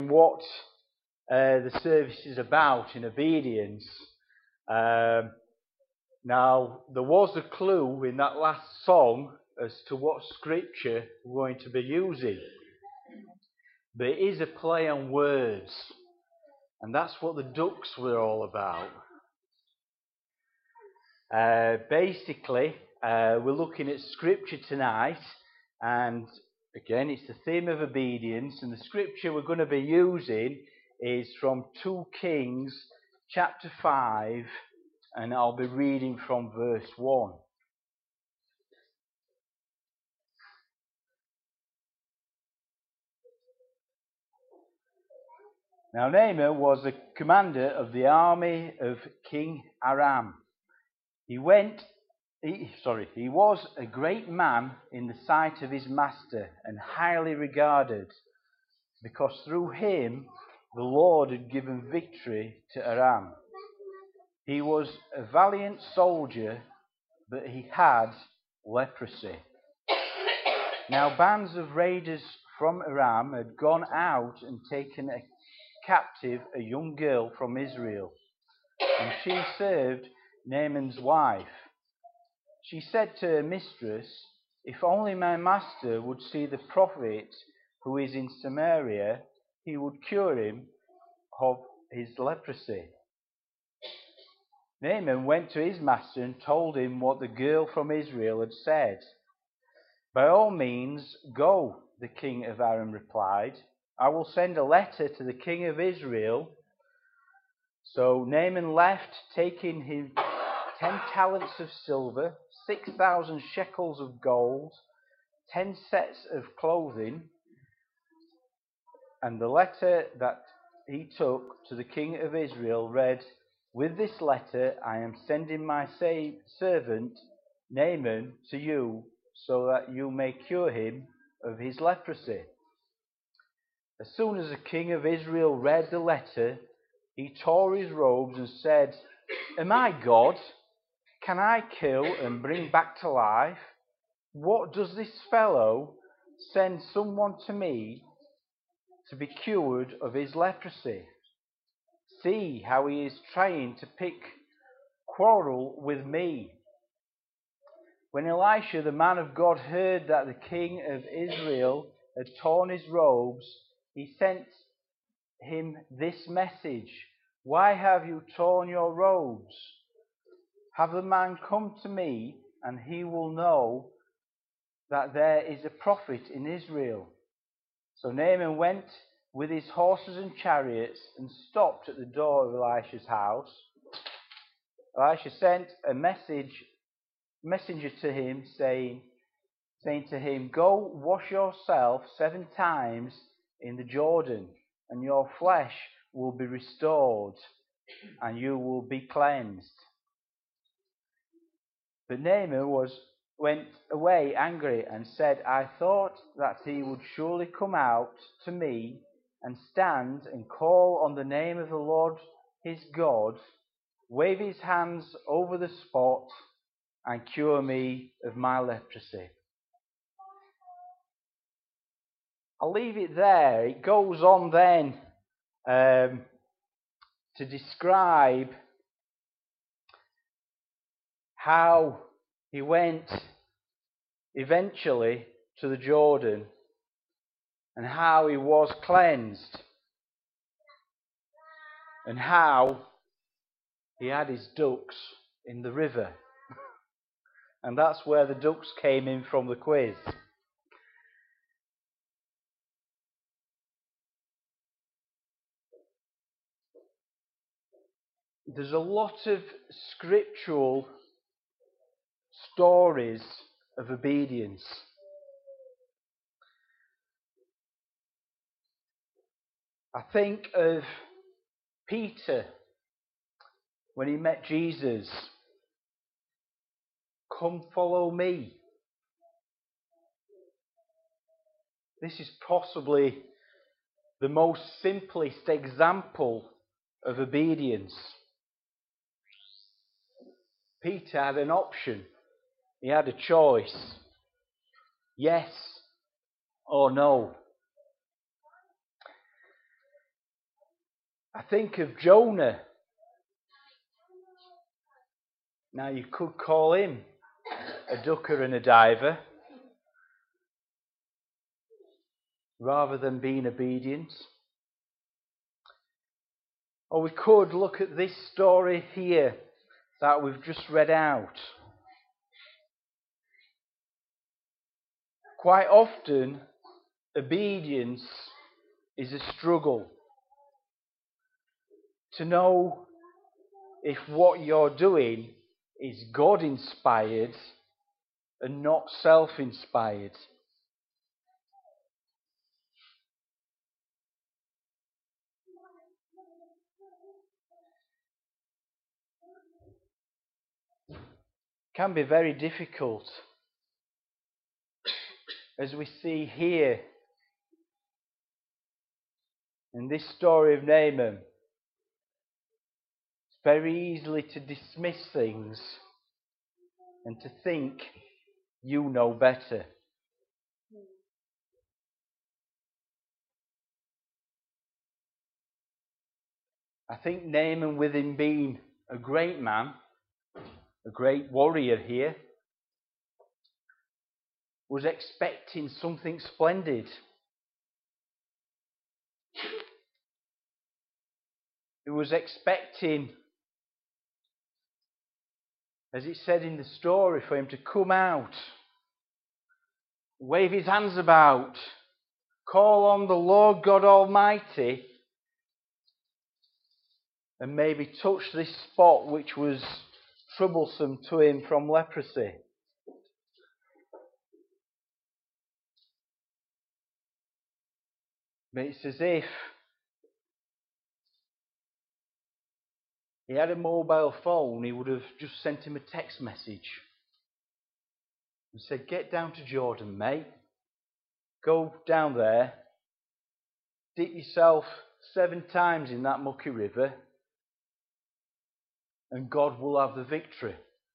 what the service is about in obedience. Now, there was a clue in that last song as to what scripture we're going to be using. But it is a play on words, and that's what the ducks were all about. Basically, we're looking at scripture tonight, and again, it's the theme of obedience, and the scripture we're going to be using is from 2 Kings chapter 5, and I'll be reading from verse 1. Now Naaman was the commander of the army of King Aram. He was a great man in the sight of his master and highly regarded, because through him the Lord had given victory to Aram. He was a valiant soldier, but he had leprosy. Now bands of raiders from Aram had gone out and taken captive a young girl from Israel, and she served Naaman's wife. She said to her mistress, "If only my master would see the prophet who is in Samaria, he would cure him of his leprosy." Naaman went to his master and told him what the girl from Israel had said. "By all means, go," the king of Aram replied. "I will send a letter to the king of Israel." So Naaman left, taking him 10 talents of silver, 6,000 shekels of gold, 10 sets of clothing. And the letter that he took to the king of Israel read, "With this letter I am sending my servant Naaman to you, so that you may cure him of his leprosy." As soon as the king of Israel read the letter, he tore his robes and said, "Am I God? Can I kill and bring back to life? What does this fellow send someone to me to be cured of his leprosy? See how he is trying to pick quarrel with me." When Elisha, the man of God, heard that the king of Israel had torn his robes, he sent him this message: "Why have you torn your robes? Have the man come to me, and he will know that there is a prophet in Israel." So Naaman went with his horses and chariots and stopped at the door of Elisha's house. Elisha sent a messenger to him, saying to him, "Go wash yourself 7 times in the Jordan, and your flesh will be restored, and you will be cleansed." But Naaman went away angry and said, "I thought that he would surely come out to me and stand and call on the name of the Lord his God, wave his hands over the spot, and cure me of my leprosy." I'll leave it there. It goes on then to describe how he went eventually to the Jordan and how he was cleansed and how he had his ducks in the river. And that's where the ducks came in from the quiz. There's a lot of scriptural stories of obedience. I think of Peter when he met Jesus. "Come follow me." This is possibly the most simplest example of obedience. Peter had an option. He had a choice. Yes or no. I think of Jonah. Now you could call him a ducker and a diver, rather than being obedient. Or we could look at this story here that we've just read out. Quite often, obedience is a struggle. To know if what you're doing is God-inspired and not self-inspired. Can be very difficult, as we see here in this story of Naaman. It's very easily to dismiss things and to think you know better. I think Naaman, with him being a great man, a great warrior here, was expecting something splendid. He was expecting, as it said in the story, for him to come out, wave his hands about, call on the Lord God Almighty, and maybe touch this spot which was troublesome to him from leprosy. But it's as if he had a mobile phone, he would have just sent him a text message and said, "Get down to Jordan, mate. Go down there, dip yourself 7 times in that mucky river, and God will have the victory."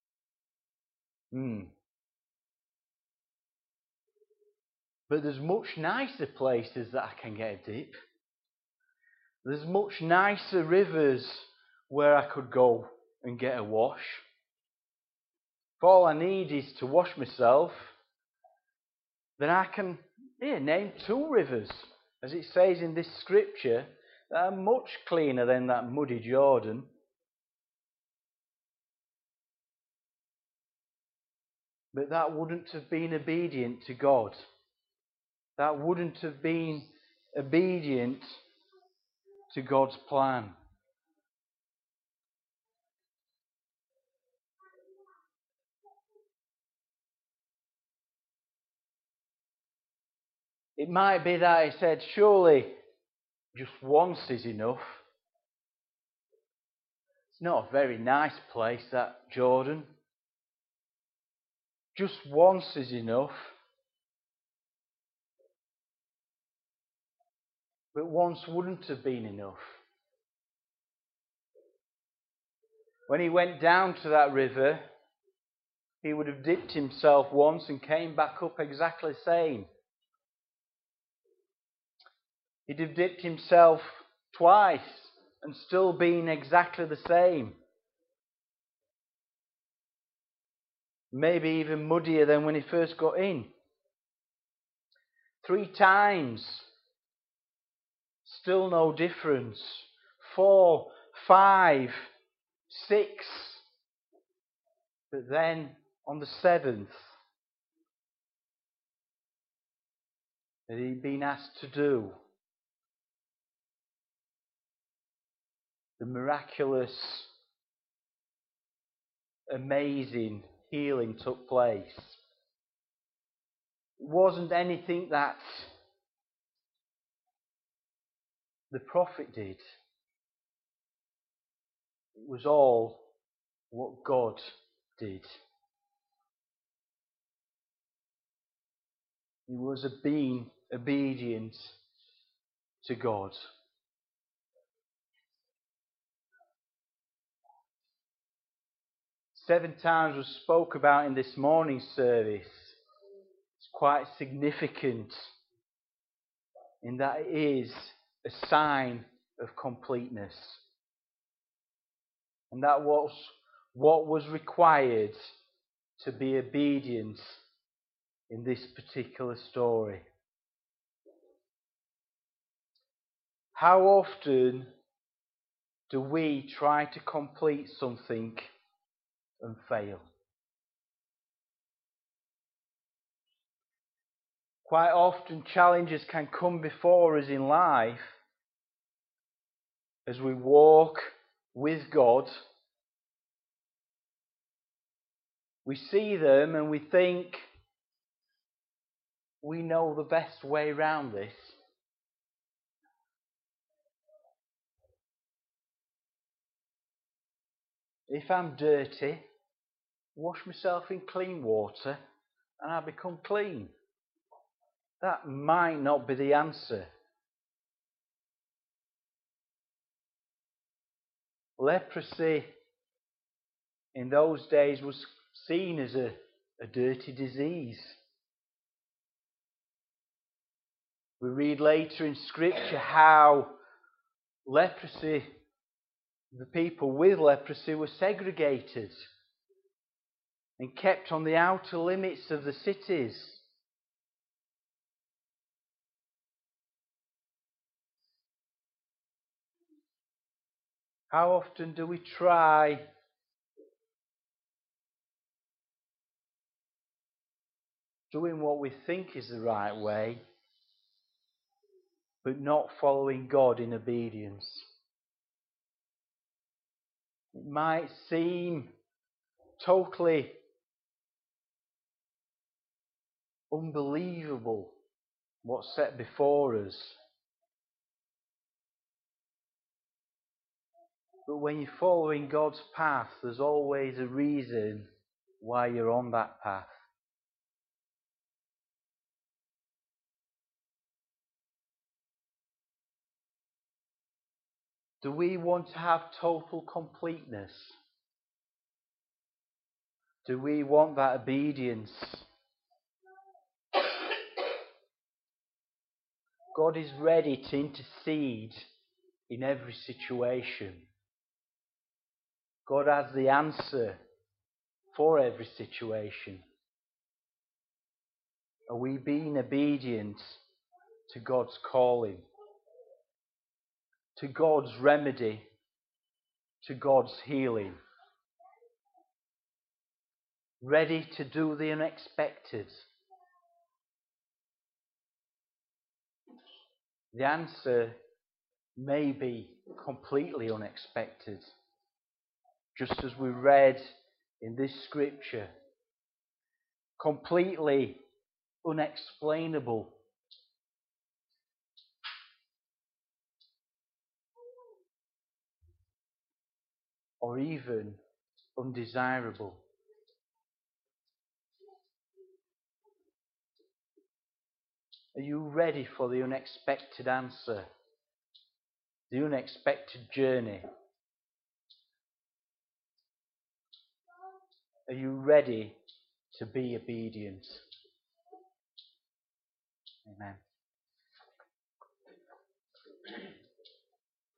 But there's much nicer places that I can get a dip. There's much nicer rivers where I could go and get a wash. If all I need is to wash myself, then I can name 2 rivers, as it says in this scripture, that are much cleaner than that muddy Jordan. But that wouldn't have been obedient to God. That wouldn't have been obedient to God's plan. It might be that he said, surely just once is enough. It's not a very nice place, that Jordan. Just once is enough. But once wouldn't have been enough. When he went down to that river, he would have dipped himself once and came back up exactly the same. He'd have dipped himself twice and still been exactly the same. Maybe even muddier than when he first got in. 3 times, still no difference. 4, 5, 6. But then on the 7th, that he'd been asked to do, the miraculous, amazing healing took place. It wasn't anything that the prophet did. It was all what God did. He was being obedient to God. Seven times was spoke about in this morning's service. It's quite significant in that it is a sign of completeness. And that was what was required to be obedient in this particular story. How often do we try to complete something and fail? Quite often challenges can come before us in life as we walk with God. We see them and we think we know the best way around this. If I'm dirty, wash myself in clean water and I become clean. That might not be the answer. Leprosy in those days was seen as a dirty disease. We read later in Scripture how leprosy, the people with leprosy were segregated and kept on the outer limits of the cities. How often do we try doing what we think is the right way, but not following God in obedience? It might seem totally unbelievable what's set before us. But when you're following God's path, there's always a reason why you're on that path. Do we want to have total completeness? Do we want that obedience? God is ready to intercede in every situation. God has the answer for every situation. Are we being obedient to God's calling, to God's remedy, to God's healing? Ready to do the unexpected? The answer may be completely unexpected, just as we read in this scripture. Completely unexplainable. Or even undesirable. Are you ready for the unexpected answer? The unexpected journey? Are you ready to be obedient? Amen.